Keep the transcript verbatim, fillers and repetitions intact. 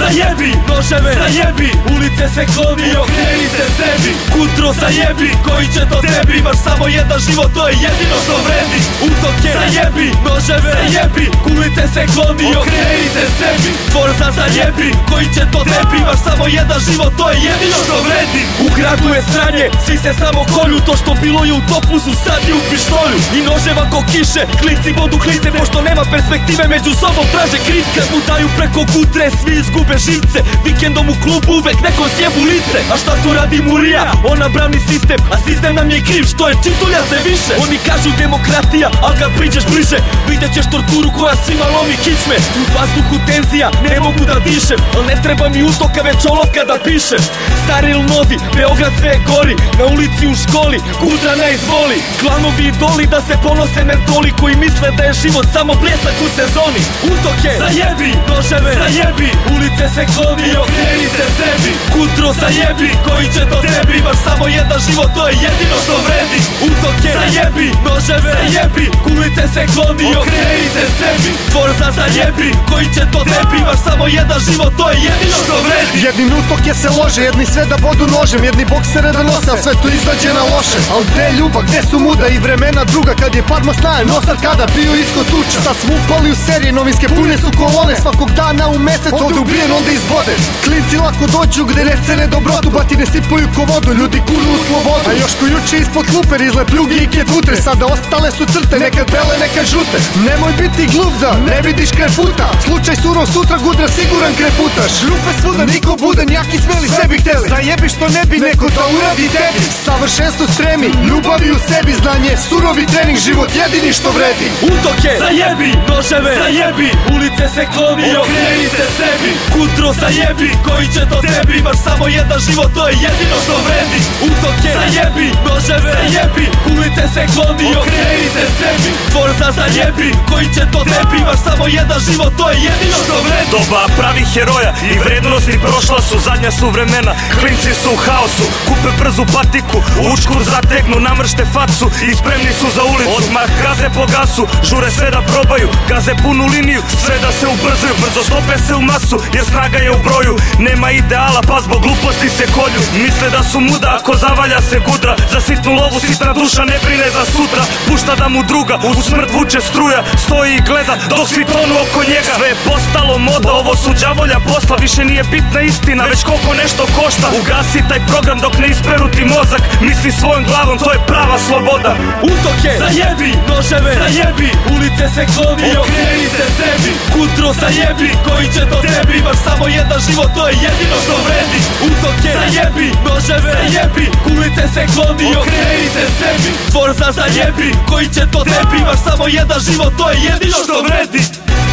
zajebi, noževe zajebi, ulice se kloni, okreni se sebi. Kutro zajebi, koji će to tebi, imaš samo jedan život, to je jedino što vredi. Utoke zajebi, noževe zajebi, ulice se kloni, okreni se sebi. Tvorza zajebi, koji će to tebi, imaš samo jedan život, to je jedino što vredi. U gradu je sranje, svi se samo kolju, to što bilo je u topusu, sad je u pištolju. I noževa ko kiše, klinci bodu klice, pošto nema perspektive, među sobom traže krivce. Mutaju preko gutre, svi izgube živce, vikendom u klubu uvek neko sjebu lice. A šta tu radi Murija? Ona brani sistem, a sistem nam je kriv, što je čitulja se više. Oni kažu demokratija, al kad priđeš bliže, vidjet ćeš torturu koja svima lomi kičme. U vazduhu tenzija, ne mogu da dišem, al ne treba mi utoka, već olovka da pišem. Stari il novi, Beograd sve je gori, na ulici, u školi, Kudra ne izvoli. Klanovi idoli da se ponose mentoli, koji misle da je život samo bljesak u sezoni. Utoke zajebi, noževe zajebi, ulice se kloni, okreni se sebi. Kutro zajebi, koji će to tebi, imaš samo jedan život, to je jedino što vredi. Utoke zajebi, noževe zajebi, ulice se kloni, okreni se sebi. Tvorza zajebi, koji će to tebi, imaš samo jedan život, to je jedino što vredi. Jedni utoke se lože, jedni sve da bodu nožem, jedni boksere da nose, a sve tu izađe na loše. Al gde je ljubav, gde su muda i vremena druga, kad je Parma snaje, nosar kada bio iskod tuča. Sad smo upali u serije, novinske pune su kolone, svakog dana u mesec ovde ubijen, onda izbode. Klinci lako dođu gde ne cene dobrotu, batine sipaju ko vodu, ljudi kunu u slobodu. A još ko juče ispod klupe rizle pljugi i ketutre, sada ostale su crte, nekad bele, nekad žute. Nemoj biti glup da ne vidiš kreputa, slučaj surov, sutra Gudra siguran kreputaš. Rupe svuda, niko budan, jaki smeli sebi hteli, zajebi što ne bi neko da uradi tebi. Savršenstvo stremi, ljubavi u sebi, znanje, surovi trening, život jedini što vredi. Utoke zajebi, noževe zajebi, ulice se kloni, okreni se sebi. Kutro zajebi, koji će to tebi, imaš samo jedan život, to je jedino što vredi. Utoke zajebi, noževe zajebi, ulice se kloni, okreni se sebi. Tvorza zajebi, koji će to tebi, imaš samo jedan život, to je jedino što vredi. Doba pravih heroja i vrednosti prošla su, zadnja su vremena, klinci su u haosu. Kupe brzu patiku, u učkur zategnu, namršte facu i spremni su za ulicu. Odmah gaze po gasu, žure sve da probaju, gaze punu liniju, sve da se ubrzaju. Brzo stope se u masu, jer snaga je u broju, nema ideala pa zbog gluposti se kolju. Misle da su muda, ako zavalja se Gudra, za sitnu lovu sitna duša ne brine za sutra. Pušta da mu druga, u smrt vuče struja, stoji i gleda dok svi tonu oko njega. Sve je postalo moda, ovo su đavolja posla, više nije bitna istina, već koliko nešto košta. Ugasi taj program dok ne isperu ti mozak, misli svojom glavom, to je prava sloboda. Utoke zajebi, noževe zajebi, ulice se kloni, okreni se sebi. Kutro zajebi, koji će to tebi, imaš samo jedan život, to je jedino što vredi. Utoke zajebi, noževe zajebi, ulice se kloni, okreni se sebi. Tvorza zajebi, koji će to tebi, imaš samo jedan život, to je jedino što vredi.